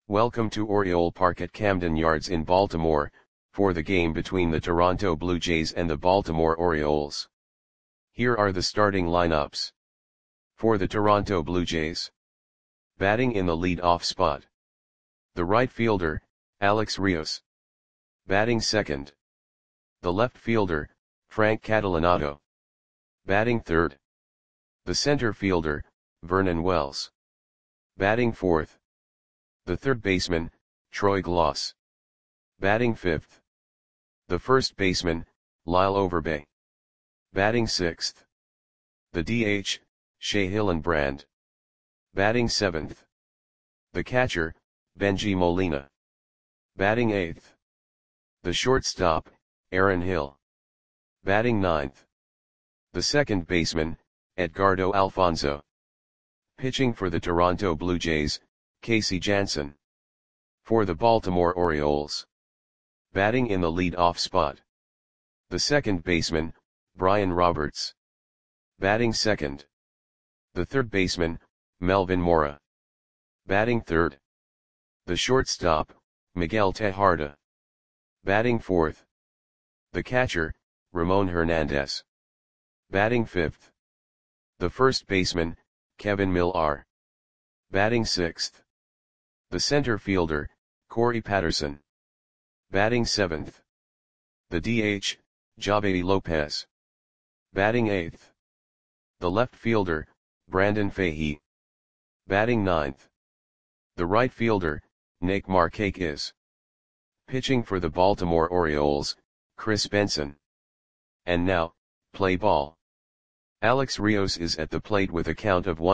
Welcome to Oriole Park at Camden Yards in Baltimore, for the game between the Toronto Blue Jays and the Baltimore Orioles. Here are the starting lineups. For the Toronto Blue Jays. Batting in the lead-off spot. The right fielder, Alex Rios. Batting second. The left fielder, Frank Catalanotto. Batting third. The center fielder, Vernon Wells. Batting fourth. The third baseman, Troy Glaus. Batting fifth. The first baseman, Lyle Overbay. Batting sixth. The DH, Shea Hillenbrand. Batting seventh. The catcher, Bengie Molina. Batting eighth. The shortstop, Aaron Hill. Batting ninth. The second baseman, Edgardo Alfonzo. Pitching for the Toronto Blue Jays, Casey Janssen. For the Baltimore Orioles. Batting in the lead-off spot. The second baseman, Brian Roberts. Batting second. The third baseman, Melvin Mora. Batting third. The shortstop, Miguel Tejada. Batting fourth. The catcher, Ramon Hernandez. Batting fifth. The first baseman, Kevin Millar. Batting sixth. The center fielder, Corey Patterson. Batting seventh. The DH, Javedi Lopez. Batting eighth. The left fielder, Brandon Fahey. Batting ninth. The right fielder, Nick Markakis. Pitching for the Baltimore Orioles, Chris Benson. And now, play ball. Alex Rios is at the plate with a count of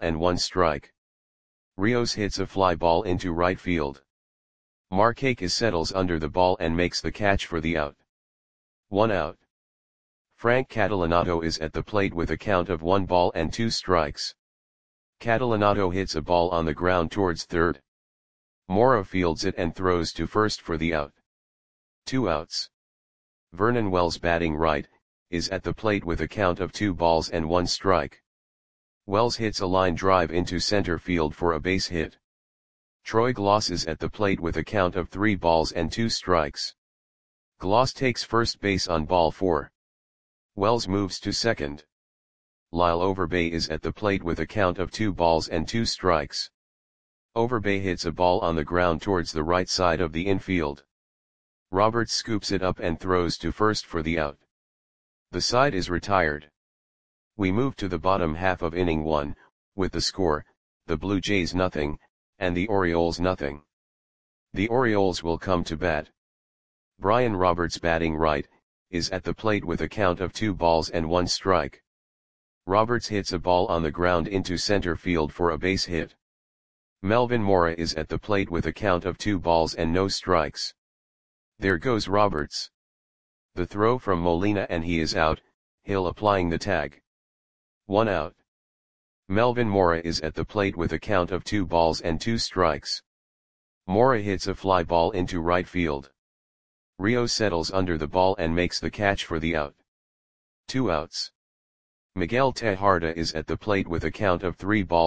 1-1 Rios hits a fly ball into right field. Markakis settles under the ball and makes the catch for the out. 1 out. Frank Catalanotto is at the plate with a count of 1-2. Catalanotto hits a ball on the ground towards third. Mora fields it and throws to first for the out. 2 outs. Vernon Wells, batting right, is at the plate with a count of 2-1. Wells hits a line drive into center field for a base hit. Troy Glaus is at the plate with a count of 3-2. Glaus takes first base on ball 4. Wells moves to second. Lyle Overbay is at the plate with a count of 2-2. Overbay hits a ball on the ground towards the right side of the infield. Roberts scoops it up and throws to first for the out. The side is retired. We move to the bottom half of inning 1, with the score, the Blue Jays 0, and the Orioles 0. The Orioles will come to bat. Brian Roberts, batting right, is at the plate with a count of 2-1. Roberts hits a ball on the ground into center field for a base hit. Melvin Mora is at the plate with a count of 2-0. There goes Roberts. The throw from Molina and he is out, Hill applying the tag. 1 out. Melvin Mora is at the plate with a count of 2-2. Mora hits a fly ball into right field. Rios settles under the ball and makes the catch for the out. 2 outs. Miguel Tejada is at the plate with a count of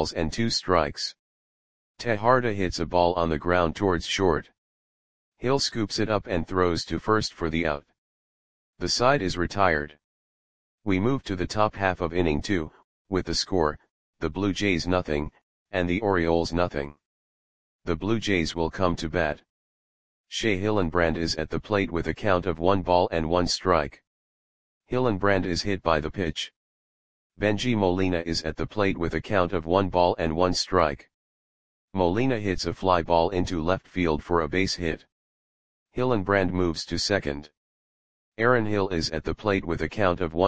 3-2. Tejada hits a ball on the ground towards short. Hill scoops it up and throws to first for the out. The side is retired. We move to the top half of inning 2, with the score, the Blue Jays 0, and the Orioles 0. The Blue Jays will come to bat. Shea Hillenbrand is at the plate with a count of 1-1. Hillenbrand is hit by the pitch. Bengie Molina is at the plate with a count of 1-1. Molina hits a fly ball into left field for a base hit. Hillenbrand moves to second. Aaron Hill is at the plate with a count of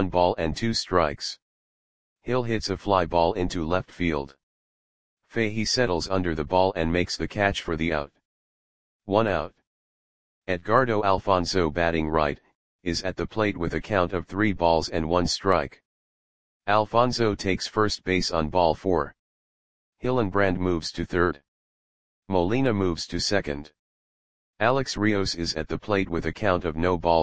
1-2. Hill hits a fly ball into left field. Fahey settles under the ball and makes the catch for the out. 1 out. Edgardo Alfonzo, batting right, is at the plate with a count of 3-1. Alfonzo takes first base on ball 4. Hillenbrand moves to third. Molina moves to second. Alex Rios is at the plate with a count of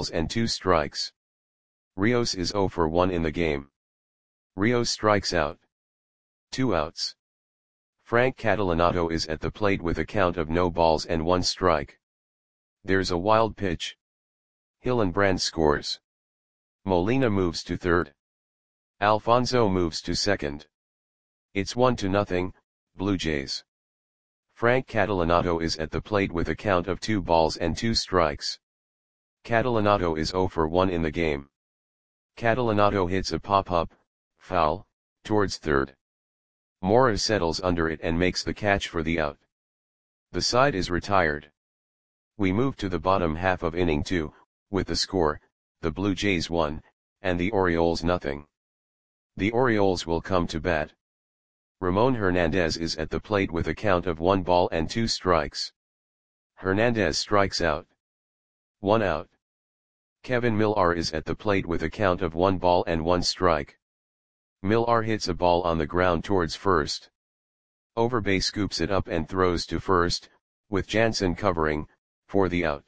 0-2. Rios is 0 for 1 in the game. Rios strikes out. 2 outs. Frank Catalanato is at the plate with a count of no balls and 1 strike. There's a wild pitch. Hillenbrand scores. Molina moves to third. Alfonso moves to second. It's 1-0, Blue Jays. Frank Catalanato is at the plate with a count of 2 balls and 2 strikes. Catalanato is 0 for 1 in the game. Catalanato hits a pop-up, foul, towards third. Mora settles under it and makes the catch for the out. The side is retired. We move to the bottom half of inning 2, with the score, the Blue Jays 1, and the Orioles nothing. The Orioles will come to bat. Ramon Hernandez is at the plate with a count of 1 ball and 2 strikes. Hernandez strikes out. 1 out. Kevin Millar is at the plate with a count of 1 ball and 1 strike. Millar hits a ball on the ground towards first. Overbay scoops it up and throws to first, with Jansen covering, for the out.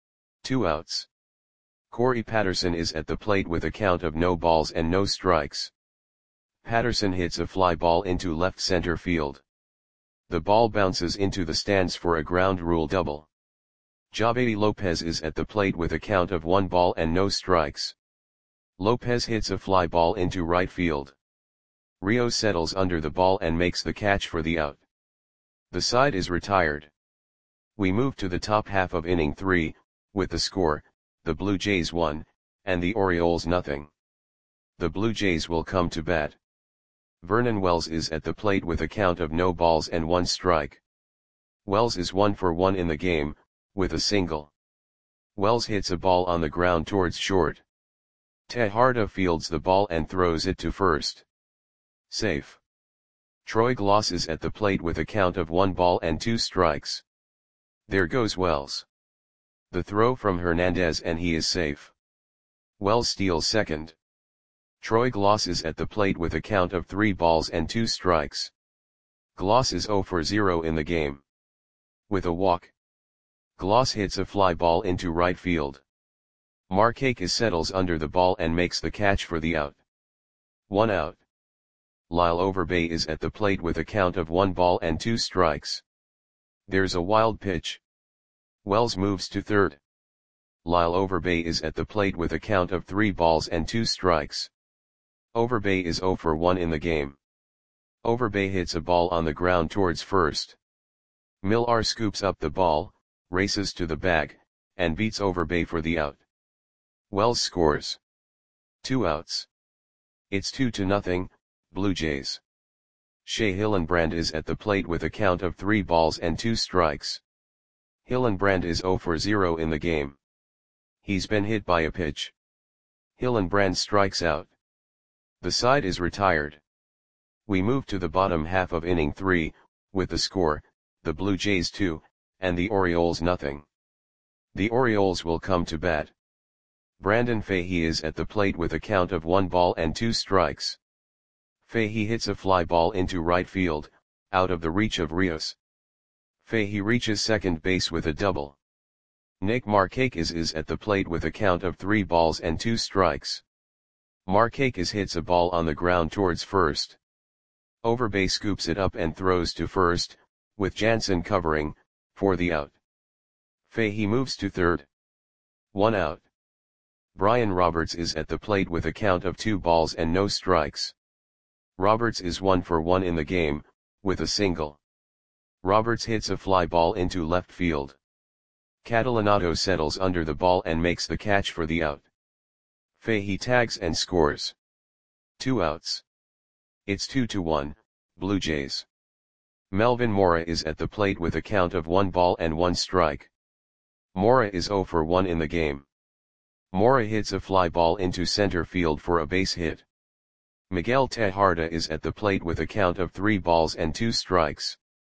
2 outs. Corey Patterson is at the plate with a count of no balls and no strikes. Patterson hits a fly ball into left center field. The ball bounces into the stands for a ground rule double. Javedi Lopez is at the plate with a count of 1 ball and no strikes. Lopez hits a fly ball into right field. Rios settles under the ball and makes the catch for the out. The side is retired. We move to the top half of inning 3, with the score, the Blue Jays 1, and the Orioles nothing. The Blue Jays will come to bat. Vernon Wells is at the plate with a count of no balls and 1 strike. Wells is 1 for 1 in the game, with a single. Wells hits a ball on the ground towards short. Tejada fields the ball and throws it to first. Safe. Troy Glaus is at the plate with a count of 1 ball and 2 strikes. There goes Wells. The throw from Hernandez and he is safe. Wells steals second. Troy Glaus is at the plate with a count of 3 balls and 2 strikes. Glaus is 0 for 0 in the game. With a walk. Glaus hits a fly ball into right field. Markakis settles under the ball and makes the catch for the out. 1 out. Lyle Overbay is at the plate with a count of 1 ball and 2 strikes. There's a wild pitch. Wells moves to third. Lyle Overbay is at the plate with a count of 3 balls and 2 strikes. Overbay is 0 for 1 in the game. Overbay hits a ball on the ground towards first. Millar scoops up the ball, races to the bag, and beats Overbay for the out. Wells scores. 2 outs. It's 2-0, Blue Jays. Shea Hillenbrand is at the plate with a count of 3 balls and 2 strikes. Hillenbrand is 0 for 0 in the game. He's been hit by a pitch. Hillenbrand strikes out. The side is retired. We move to the bottom half of inning 3, with the score, the Blue Jays 2, and the Orioles nothing. The Orioles will come to bat. Brandon Fahey is at the plate with a count of 1 ball and 2 strikes. Fahey hits a fly ball into right field, out of the reach of Rios. Fahey reaches second base with a double. Nick Markakis is at the plate with a count of 3 balls and 2 strikes. Markakis hits a ball on the ground towards first. Overbay scoops it up and throws to first, with Jansen covering, for the out. Fahey moves to third. 1 out. Brian Roberts is at the plate with a count of 2 balls and no strikes. Roberts is 1 for 1 in the game, with a single. Roberts hits a fly ball into left field. Catalanato settles under the ball and makes the catch for the out. Fahey tags and scores. 2 outs. It's 2-1, Blue Jays. Melvin Mora is at the plate with a count of 1 ball and 1 strike. Mora is 0 for 1 in the game. Mora hits a fly ball into center field for a base hit. Miguel Tejada is at the plate with a count of 3 balls and 2 strikes.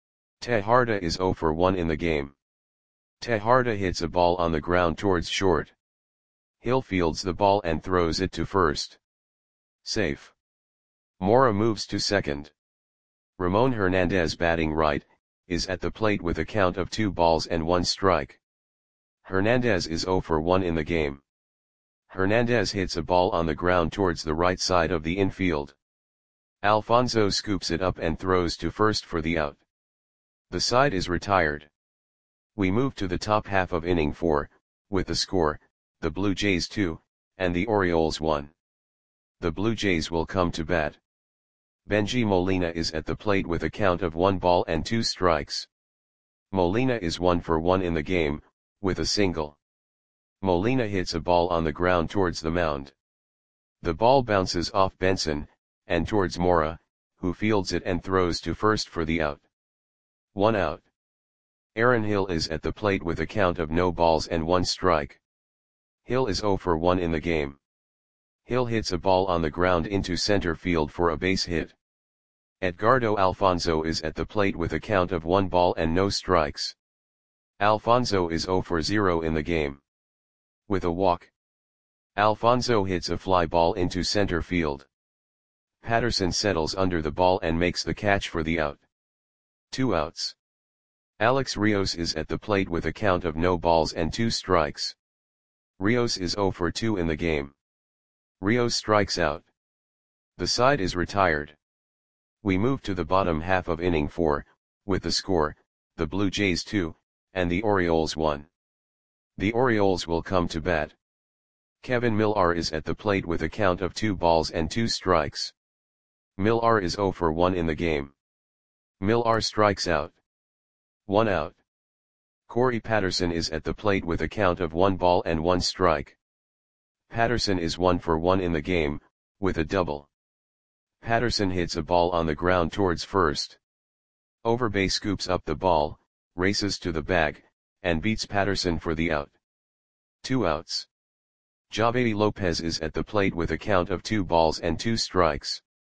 Tejada is 0 for 1 in the game. Tejada hits a ball on the ground towards short. Hill fields the ball and throws it to first. Safe. Mora moves to second. Ramon Hernandez, batting right, is at the plate with a count of 2 balls and 1 strike. Hernandez is 0 for 1 in the game. Hernandez hits a ball on the ground towards the right side of the infield. Alfonso scoops it up and throws to first for the out. The side is retired. We move to the top half of inning 4, with the score, the Blue Jays 2, and the Orioles 1. The Blue Jays will come to bat. Bengie Molina is at the plate with a count of 1 ball and 2 strikes. Molina is 1 for 1 in the game, with a single. Molina hits a ball on the ground towards the mound. The ball bounces off Benson, and towards Mora, who fields it and throws to first for the out. 1 out. Aaron Hill is at the plate with a count of no balls and 1 strike. Hill is 0 for 1 in the game. Hill hits a ball on the ground into center field for a base hit. Edgardo Alfonso is at the plate with a count of 1 ball and no strikes. Alfonso is 0 for 0 in the game. With a walk, Alfonso hits a fly ball into center field. Patterson settles under the ball and makes the catch for the out. 2 outs. Alex Rios is at the plate with a count of no balls and 2 strikes. Rios is 0 for 2 in the game. Rios strikes out. The side is retired. We move to the bottom half of inning 4, with the score, the Blue Jays 2, and the Orioles 1. The Orioles will come to bat. Kevin Millar is at the plate with a count of 2 balls and 2 strikes. Millar is 0 for 1 in the game. Millar strikes out. 1 out. Corey Patterson is at the plate with a count of 1 ball and 1 strike. Patterson is 1 for 1 in the game, with a double. Patterson hits a ball on the ground towards first. Overbay scoops up the ball, races to the bag, and beats Patterson for the out. 2 outs. Javedi Lopez is at the plate with a count of 2 balls and 2 strikes.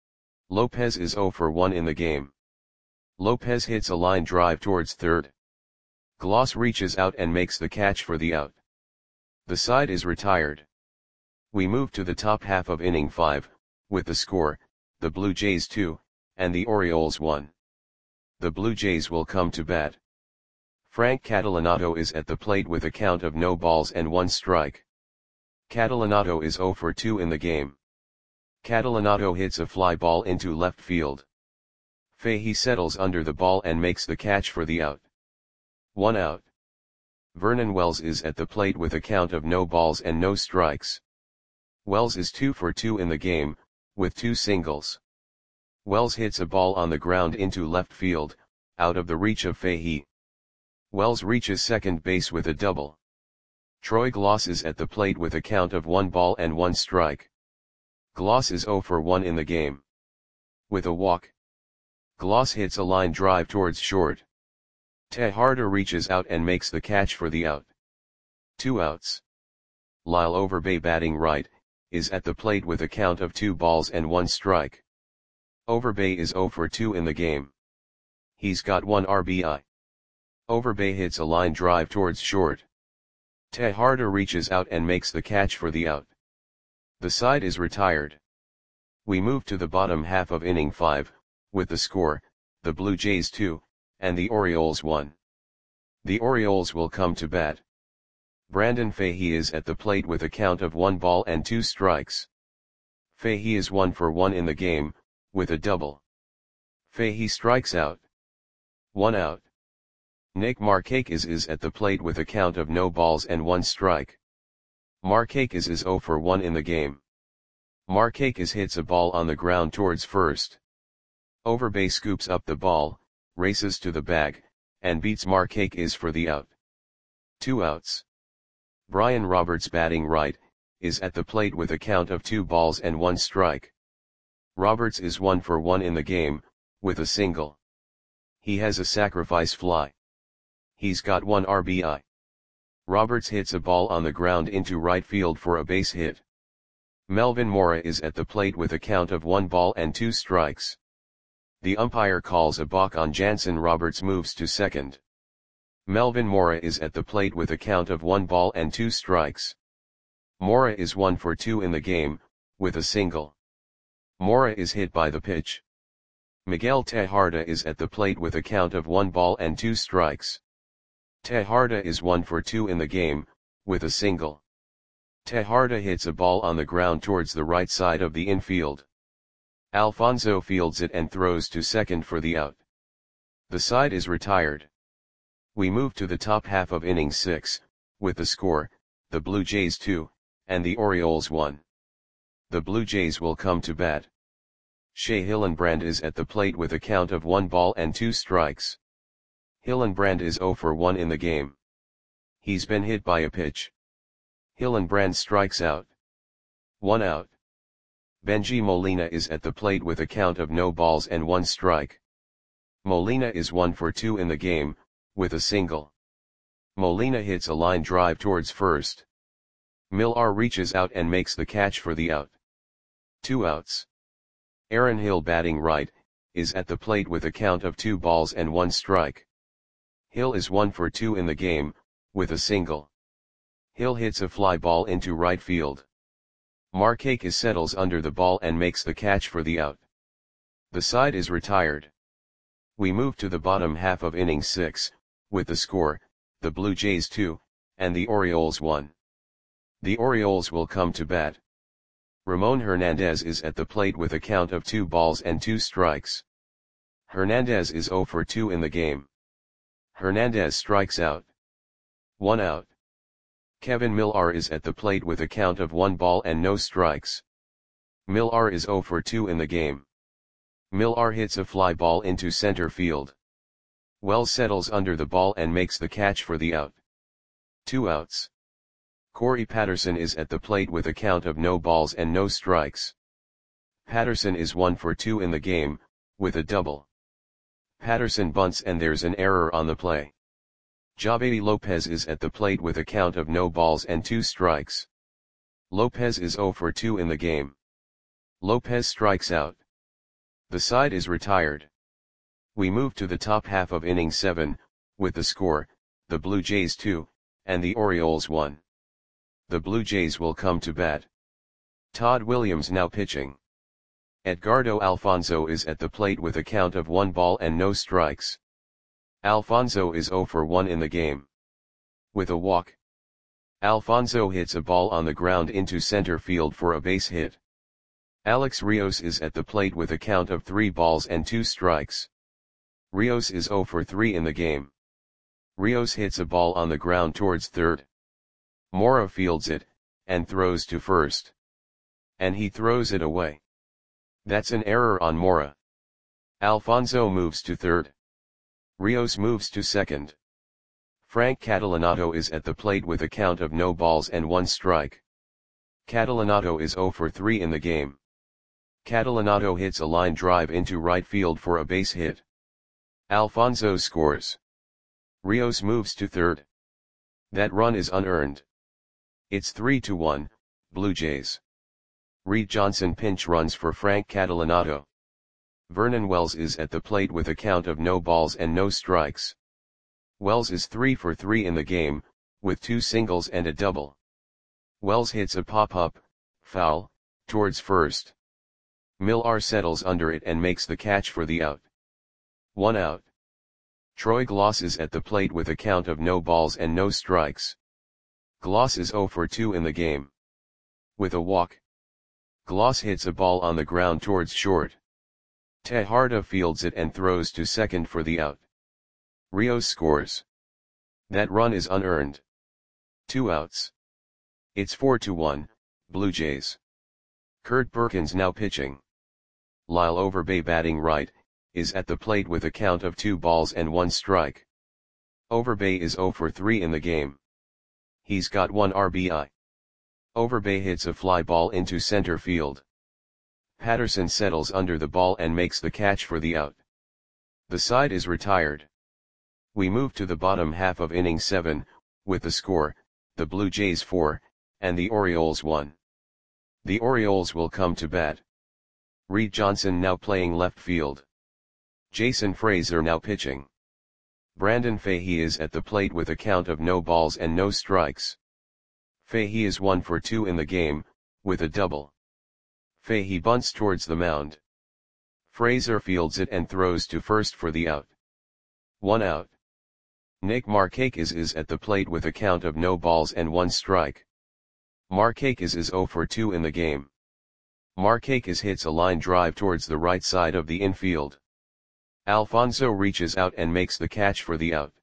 Lopez is 0 for 1 in the game. Lopez hits a line drive towards third. Gloss reaches out and makes the catch for the out. The side is retired. We move to the top half of inning 5, with the score, the Blue Jays 2, and the Orioles 1. The Blue Jays will come to bat. Frank Catalanato is at the plate with a count of no balls and 1 strike. Catalanato is 0 for 2 in the game. Catalanato hits a fly ball into left field. Fahey settles under the ball and makes the catch for the out. 1 out. Vernon Wells is at the plate with a count of no balls and no strikes. Wells is 2 for 2 in the game, with 2 singles. Wells hits a ball on the ground into left field, out of the reach of Fahey. Wells reaches second base with a double. Troy Gloss is at the plate with a count of 1 ball and 1 strike. Gloss is 0 for 1 in the game. With a walk, Gloss hits a line drive towards short. Tejada reaches out and makes the catch for the out. 2 outs. Lyle Overbay, batting right, is at the plate with a count of 2 balls and 1 strike. Overbay is 0 for 2 in the game. He's got 1 RBI. Overbay hits a line drive towards short. Tejada reaches out and makes the catch for the out. The side is retired. We move to the bottom half of inning 5, with the score, the Blue Jays 2, and the Orioles 1. The Orioles will come to bat. Brandon Fahey is at the plate with a count of 1 ball and 2 strikes. Fahey is 1 for 1 in the game, with a double. Fahey strikes out. 1 out. Nick Markakis is at the plate with a count of no balls and 1 strike. Markakis is 0 for 1 in the game. Markakis hits a ball on the ground towards first. Overbay scoops up the ball, races to the bag, and beats Markakis for the out. 2 outs. Brian Roberts, batting right, is at the plate with a count of 2 balls and 1 strike. Roberts is 1 for 1 in the game, with a single. He has a sacrifice fly. He's got 1 RBI. Roberts hits a ball on the ground into right field for a base hit. Melvin Mora is at the plate with a count of 1 ball and 2 strikes. The umpire calls a balk on Jansen. Roberts moves to second. Melvin Mora is at the plate with a count of 1 ball and 2 strikes. Mora is 1 for 2 in the game, with a single. Mora is hit by the pitch. Miguel Tejada is at the plate with a count of 1 ball and 2 strikes. Tejada is 1 for 2 in the game, with a single. Tejada hits a ball on the ground towards the right side of the infield. Alfonso fields it and throws to second for the out. The side is retired. We move to the top half of inning 6, with the score, the Blue Jays 2, and the Orioles 1. The Blue Jays will come to bat. Shea Hillenbrand is at the plate with a count of 1 ball and 2 strikes. Hillenbrand is 0 for 1 in the game. He's been hit by a pitch. Hillenbrand strikes out. 1 out. Benji Molina is at the plate with a count of no balls and 1 strike. Molina is 1 for 2 in the game, with a single. Molina hits a line drive towards first. Millar reaches out and makes the catch for the out. 2 outs. Aaron Hill, batting right, is at the plate with a count of 2 balls and 1 strike. Hill is 1 for 2 in the game, with a single. Hill hits a fly ball into right field. Markakis settles under the ball and makes the catch for the out. The side is retired. We move to the bottom half of inning 6, with the score, the Blue Jays 2, and the Orioles 1. The Orioles will come to bat. Ramon Hernandez is at the plate with a count of 2 balls and 2 strikes. Hernandez is 0 for 2 in the game. Hernandez strikes out. 1 out. Kevin Millar is at the plate with a count of 1 ball and no strikes. Millar is 0 for 2 in the game. Millar hits a fly ball into center field. Wells settles under the ball and makes the catch for the out. 2 outs. Corey Patterson is at the plate with a count of no balls and no strikes. Patterson is 1 for 2 in the game, with a double. Patterson bunts and there's an error on the play. Javi Lopez is at the plate with a count of no balls and 2 strikes. Lopez is 0 for 2 in the game. Lopez strikes out. The side is retired. We move to the top half of inning 7, with the score, the Blue Jays 2, and the Orioles 1. The Blue Jays will come to bat. Todd Williams now pitching. Edgardo Alfonzo is at the plate with a count of 1 ball and no strikes. Alfonzo is 0 for 1 in the game. With a walk. Alfonzo hits a ball on the ground into center field for a base hit. Alex Rios is at the plate with a count of 3 balls and 2 strikes. Rios is 0 for 3 in the game. Rios hits a ball on the ground towards third. Mora fields it, and throws to first. And he throws it away. That's an error on Mora. Alfonzo moves to third. Rios moves to second. Frank Catalanato is at the plate with a count of no balls and 1 strike. Catalanato is 0 for 3 in the game. Catalanato hits a line drive into right field for a base hit. Alfonzo scores. Rios moves to third. That run is unearned. It's 3-1, Blue Jays. Reed Johnson pinch runs for Frank Catalanato. Vernon Wells is at the plate with a count of no balls and no strikes. Wells is 3 for 3 in the game, with 2 singles and a double. Wells hits a pop-up, foul, towards first. Millar settles under it and makes the catch for the out. 1 out. Troy Gloss is at the plate with a count of no balls and no strikes. Gloss is 0 for 2 in the game. With a walk. Gloss hits a ball on the ground towards short. Tejardo fields it and throws to second for the out. Rios scores. That run is unearned. 2 outs. It's 4-1, Blue Jays. Kurt Perkins now pitching. Lyle Overbay, batting right, is at the plate with a count of 2 balls and 1 strike. Overbay is 0 for 3 in the game. He's got 1 RBI. Overbay hits a fly ball into center field. Patterson settles under the ball and makes the catch for the out. The side is retired. We move to the bottom half of inning 7, with the score, the Blue Jays 4, and the Orioles 1. The Orioles will come to bat. Reed Johnson now playing left field. Jason Frazier now pitching. Brandon Fahey is at the plate with a count of no balls and no strikes. Fahey is 1 for 2 in the game, with a double. Fahey bunts towards the mound. Frazier fields it and throws to first for the out. 1 out. Nick Markakis is at the plate with a count of no balls and 1 strike. Markakis is 0 for 2 in the game. Markakis hits a line drive towards the right side of the infield. Alfonso reaches out and makes the catch for the out.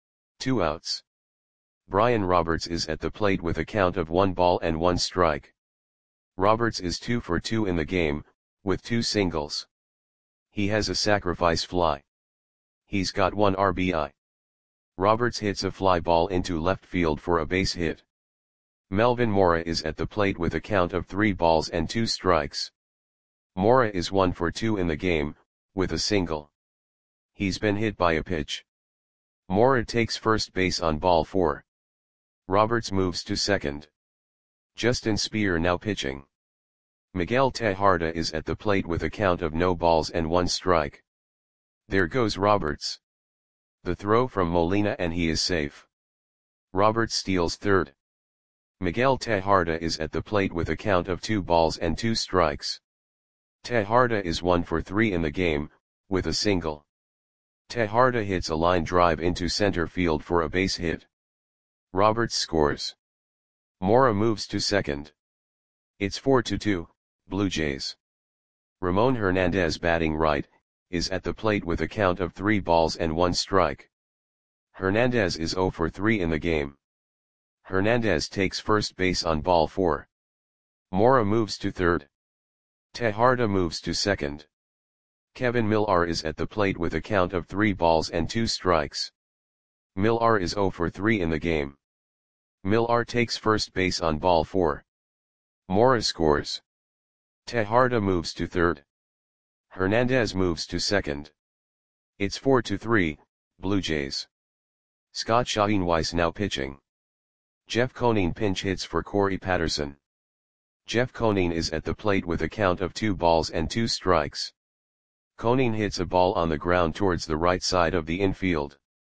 2 outs. Brian Roberts is at the plate with a count of 1 ball and 1 strike. Roberts is 2 for 2 in the game, with 2 singles. He has a sacrifice fly. He's got 1 RBI. Roberts hits a fly ball into left field for a base hit. Melvin Mora is at the plate with a count of 3 balls and 2 strikes. Mora is 1 for 2 in the game, with a single. He's been hit by a pitch. Mora takes first base on ball 4. Roberts moves to second. Justin Speer now pitching. Miguel Tejada is at the plate with a count of no balls and 1 strike. There goes Roberts. The throw from Molina and he is safe. Roberts steals third. Miguel Tejada is at the plate with a count of 2 balls and 2 strikes. Tejada is 1 for 3 in the game, with a single. Tejada hits a line drive into center field for a base hit. Roberts scores. Mora moves to second. It's 4-2, Blue Jays. Ramon Hernandez batting right, is at the plate with a count of 3 balls and 1 strike. Hernandez is 0 for 3 in the game. Hernandez takes first base on ball 4. Mora moves to third. Tejada moves to second. Kevin Millar is at the plate with a count of 3 balls and 2 strikes. Millar is 0 for 3 in the game. Millar takes first base on ball 4. Mora scores. Tejada moves to third. Hernandez moves to second. It's 4-3, Blue Jays. Scott Schoenweiss now pitching. Jeff Conine pinch hits for Corey Patterson. Jeff Conine is at the plate with a count of 2 balls and 2 strikes. Conine hits a ball on the ground towards the right side of the infield.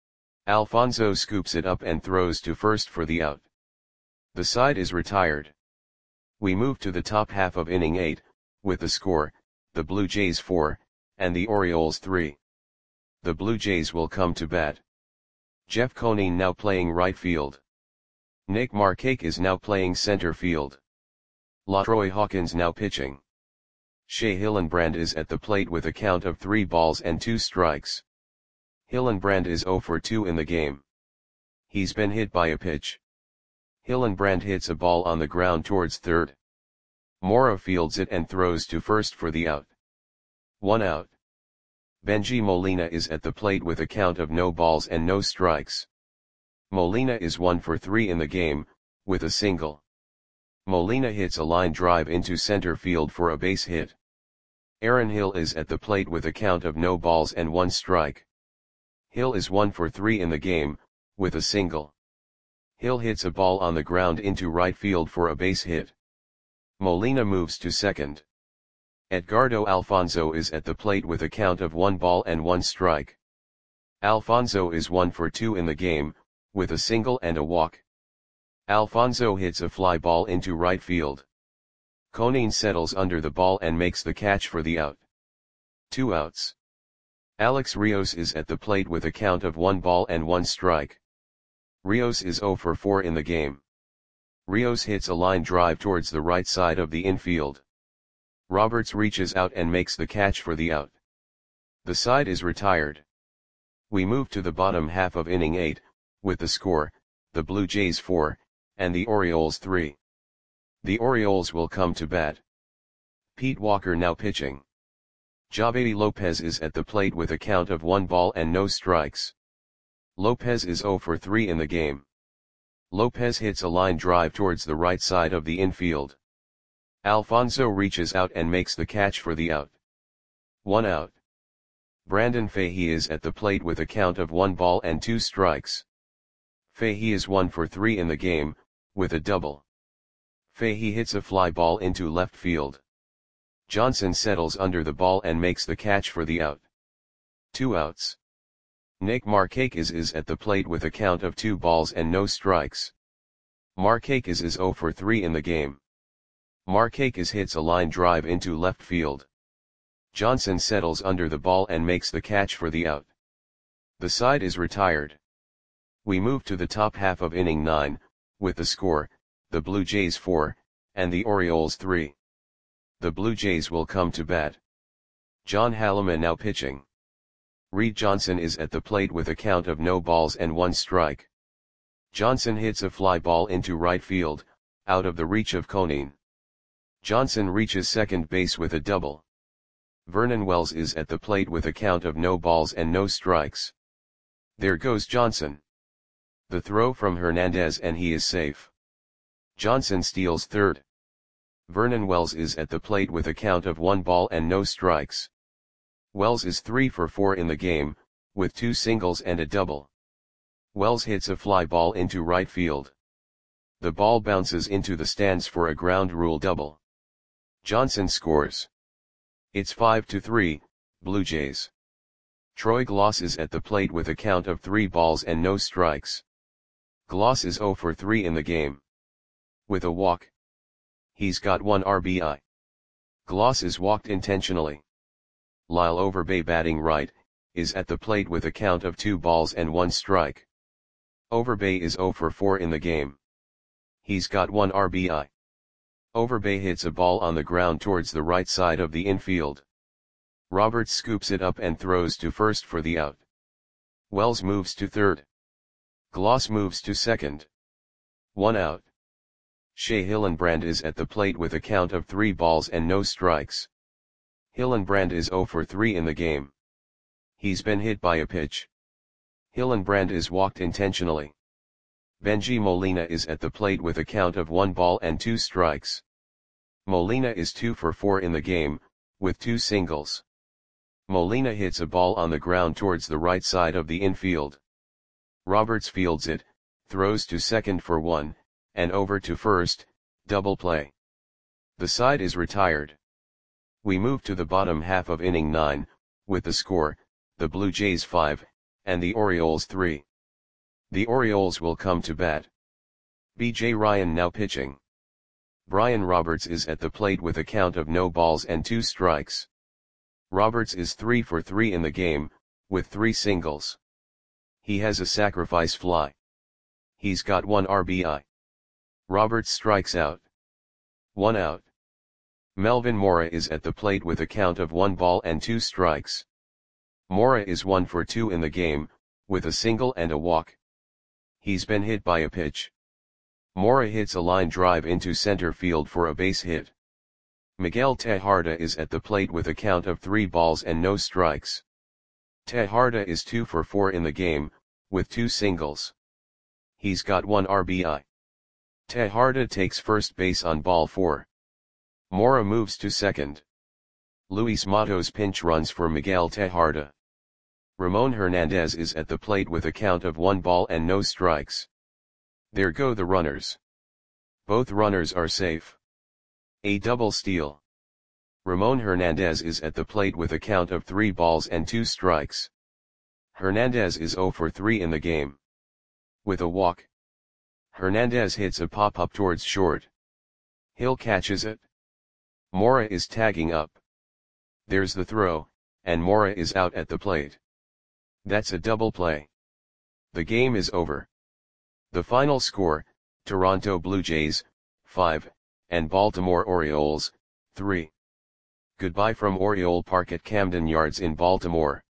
Alfonso scoops it up and throws to first for the out. The side is retired. We move to the top half of inning 8, with the score, the Blue Jays 4, and the Orioles 3. The Blue Jays will come to bat. Jeff Conine now playing right field. Nick Markakis is now playing center field. LaTroy Hawkins now pitching. Shea Hillenbrand is at the plate with a count of 3 balls and 2 strikes. Hillenbrand is 0 for 2 in the game. He's been hit by a pitch. Hillenbrand hits a ball on the ground towards third. Mora fields it and throws to first for the out. 1 out. Benji Molina is at the plate with a count of no balls and no strikes. Molina is 1 for 3 in the game, with a single. Molina hits a line drive into center field for a base hit. Aaron Hill is at the plate with a count of no balls and 1 strike. Hill is 1 for 3 in the game, with a single. Hill hits a ball on the ground into right field for a base hit. Molina moves to second. Edgardo Alfonso is at the plate with a count of 1 ball and 1 strike. Alfonso is 1 for 2 in the game, with a single and a walk. Alfonso hits a fly ball into right field. Conine settles under the ball and makes the catch for the out. 2 outs. Alex Rios is at the plate with a count of 1 ball and 1 strike. Rios is 0 for 4 in the game. Rios hits a line drive towards the right side of the infield. Roberts reaches out and makes the catch for the out. The side is retired. We move to the bottom half of inning 8, with the score, the Blue Jays 4, and the Orioles 3. The Orioles will come to bat. Pete Walker now pitching. Javedi Lopez is at the plate with a count of 1 ball and no strikes. Lopez is 0 for 3 in the game. Lopez hits a line drive towards the right side of the infield. Alfonso reaches out and makes the catch for the out. 1 out. Brandon Fahey is at the plate with a count of 1 ball and 2 strikes. Fahey is 1 for 3 in the game, with a double. Fahey hits a fly ball into left field. Johnson settles under the ball and makes the catch for the out. 2 outs. Nick Markakis is at the plate with a count of 2 balls and no strikes. Markakis is 0 for 3 in the game. Markakis hits a line drive into left field. Johnson settles under the ball and makes the catch for the out. The side is retired. We move to the top half of inning 9, with the score, the Blue Jays 4, and the Orioles 3. The Blue Jays will come to bat. John Halleman now pitching. Reed Johnson is at the plate with a count of no balls and 1 strike. Johnson hits a fly ball into right field, out of the reach of Conine. Johnson reaches second base with a double. Vernon Wells is at the plate with a count of no balls and no strikes. There goes Johnson. The throw from Hernandez and he is safe. Johnson steals third. Vernon Wells is at the plate with a count of 1 ball and no strikes. Wells is 3 for 4 in the game, with 2 singles and a double. Wells hits a fly ball into right field. The ball bounces into the stands for a ground rule double. Johnson scores. It's 5-3, Blue Jays. Troy Gloss is at the plate with a count of 3 balls and no strikes. Gloss is 0 for 3 in the game. With a walk. He's got 1 RBI. Gloss is walked intentionally. Lyle Overbay, batting right, is at the plate with a count of 2 balls and 1 strike. Overbay is 0 for 4 in the game. He's got 1 RBI. Overbay hits a ball on the ground towards the right side of the infield. Roberts scoops it up and throws to first for the out. Wells moves to third. Gloss moves to second. 1 out. Shea Hillenbrand is at the plate with a count of 3 balls and no strikes. Hillenbrand is 0 for 3 in the game. He's been hit by a pitch. Hillenbrand is walked intentionally. Benji Molina is at the plate with a count of 1 ball and 2 strikes. Molina is 2 for 4 in the game, with 2 singles. Molina hits a ball on the ground towards the right side of the infield. Roberts fields it, throws to second for 1, and over to first, double play. The side is retired. We move to the bottom half of inning 9, with the score, the Blue Jays 5, and the Orioles 3. The Orioles will come to bat. B.J. Ryan now pitching. Brian Roberts is at the plate with a count of no balls and 2 strikes. Roberts is 3 for 3 in the game, with 3 singles. He has a sacrifice fly. He's got 1 RBI. Roberts strikes out. 1 out. Melvin Mora is at the plate with a count of 1 ball and 2 strikes. Mora is 1 for 2 in the game, with a single and a walk. He's been hit by a pitch. Mora hits a line drive into center field for a base hit. Miguel Tejada is at the plate with a count of 3 balls and no strikes. Tejada is 2 for 4 in the game, with 2 singles. He's got 1 RBI. Tejada takes first base on ball 4. Mora moves to second. Luis Matos pinch runs for Miguel Tejada. Ramon Hernandez is at the plate with a count of 1 ball and no strikes. There go the runners. Both runners are safe. A double steal. Ramon Hernandez is at the plate with a count of 3 balls and 2 strikes. Hernandez is 0 for 3 in the game. With a walk. Hernandez hits a pop-up towards short. Hill catches it. Mora is tagging up. There's the throw, and Mora is out at the plate. That's a double play. The game is over. The final score, Toronto Blue Jays, 5, and Baltimore Orioles, 3. Goodbye from Oriole Park at Camden Yards in Baltimore.